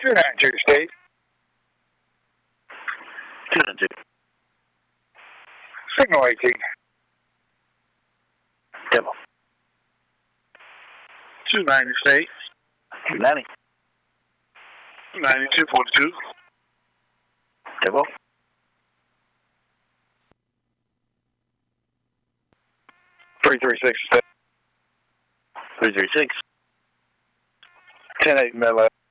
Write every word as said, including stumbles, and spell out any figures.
two nine two state. two nine two. Signal eighteen. Demo. two ninety state. two ninety. ninety-two forty-two. Demo. three three six state. three three six. ten eight Miller.